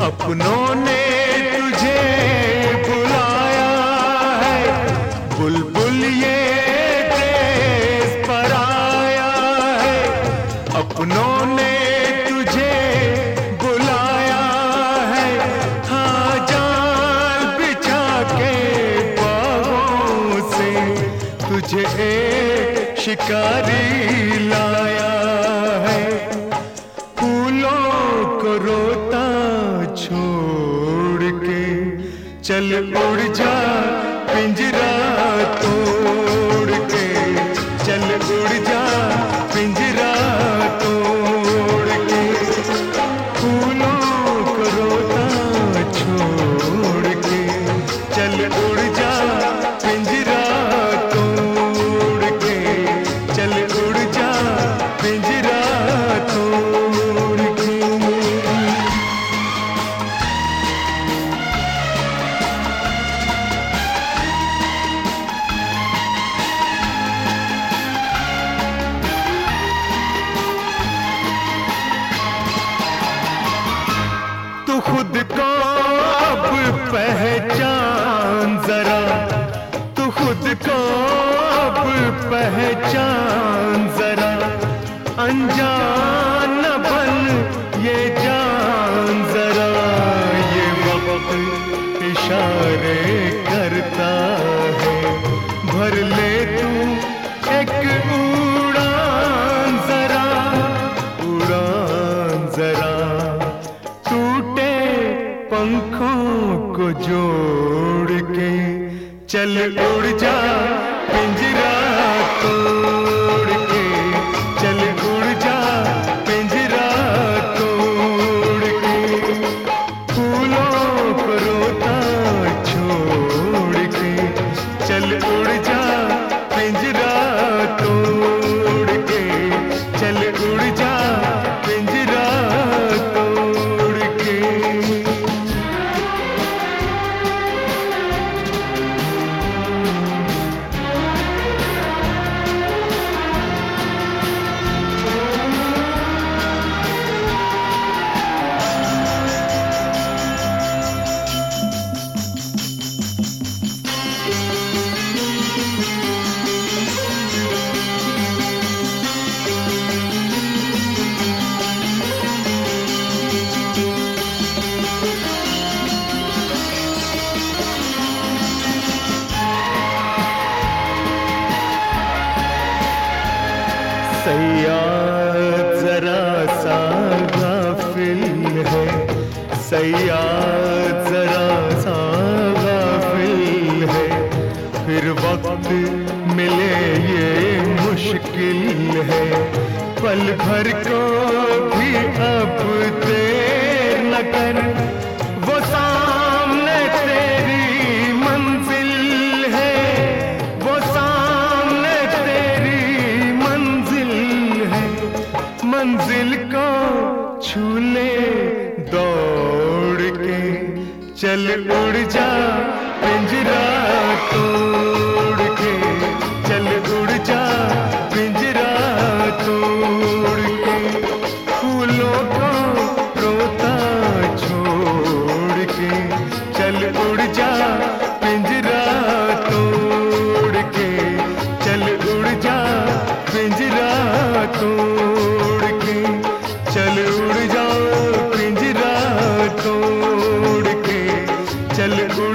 अपनों ने तुझे बुलाया है, बुलबुल ये देश पर आया है। अपनों ने तुझे बुलाया है, हाँ जाल बिछा के बाहों से तुझे एक शिकारी लाया है। फूलों को रोता छोड़ के चल उड़ जा पिंजरा तोड़ के, चल उड़ जा पिंजरा तोड़ के। फूलों को रोता छोड़ के चल उड़ जा पिंजरा तोड़ के, चल उड़ जा पिंजरा तोड़ के। तू खुद को अब पहचान जरा, तू खुद को अब पहचान जरा। अनजान न बन ये जान जरा, ये वक्त इशारे करता है। भर ले तू एक उड़ान जरा, उड़ान जरा। टूटे पंखों को जोड़ के चल उड़ जा पिंजरा तोड़ के, चल उड़ जा पिंजरा तोड़ के। फूलों को रोता छोड़ के चल उड़ जा पिंजरा तोड़ के, चल उड़ जा पिंजरा तोड़ के। सैयाद जरा सा गाफिल है, सैयाद जरा सा गाफिल है। फिर वक्त मिले ये मुश्किल है, पल भर को भी अब देर न कर। वो सामने तेरी मंजिल है, वो सामने तेरी मंजिल है। मंजिल को छू ले दौड़ के चल उड़ जा पिंजरा तोड़ के, चल उड़ जा पिंजरा तोड़ के। फूलों को रोता छोड़ के चल उड़ जा पिंजरा तोड़ के, चल उड़ जा पिंजरा तोड़ के, चल उड़ जा पिंजरा तोड़ के, चल उड़